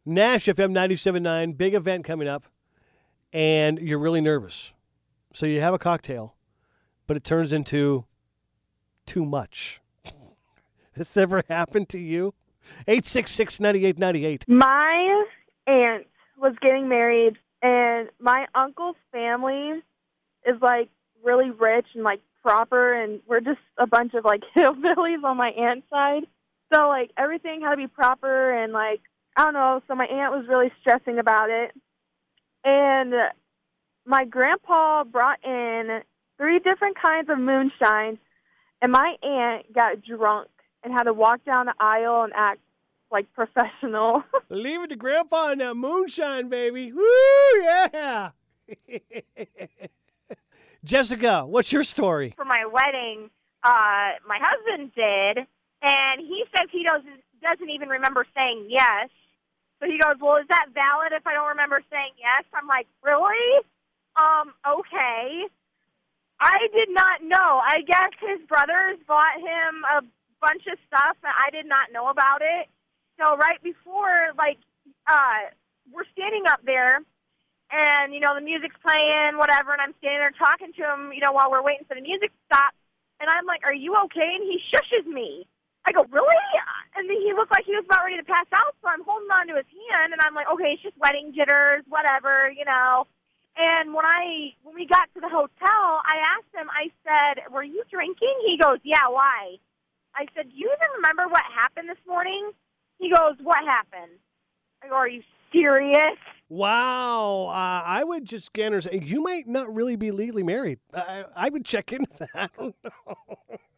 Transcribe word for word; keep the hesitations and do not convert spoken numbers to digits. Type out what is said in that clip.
Nash F M ninety-seven point nine, big event coming up, and you're really nervous. So you have a cocktail, but it turns into too much. This ever happened to you? eight six six, nine eight nine eight. My aunt was getting married, and my uncle's family is, like, really rich and, like, proper, and we're just a bunch of, like, hillbillies on my aunt's side. So, like, everything had to be proper, and, like, I don't know, so my aunt was really stressing about it. And my grandpa brought in three different kinds of moonshine, and my aunt got drunk and had to walk down the aisle and act like professional. Leave it to Grandpa and that moonshine, baby. Woo, yeah. Jessica, what's your story? For my wedding, uh, my husband did, and he says he doesn't, doesn't even remember saying yes. So he goes, well, is that valid if I don't remember saying yes? I'm like, really? Um, okay. I did not know. I guess his brothers bought him a bunch of stuff, and I did not know about it. So right before, like, uh, we're standing up there, and, you know, the music's playing, whatever, and I'm standing there talking to him, you know, while we're waiting for the music to stop. And I'm like, are you okay? And he shushes me. I go, really? And then he looked like he was about ready to pass out, so I'm holding on to his hand, and I'm like, okay, it's just wedding jitters, whatever, you know. And when I when we got to the hotel, I asked him, I said, were you drinking? He goes, yeah, why? I said, do you even remember what happened this morning? He goes, what happened? I go, are you serious? Wow. Uh, I would just scan her. You might not really be legally married. I, I would check into that. I don't know.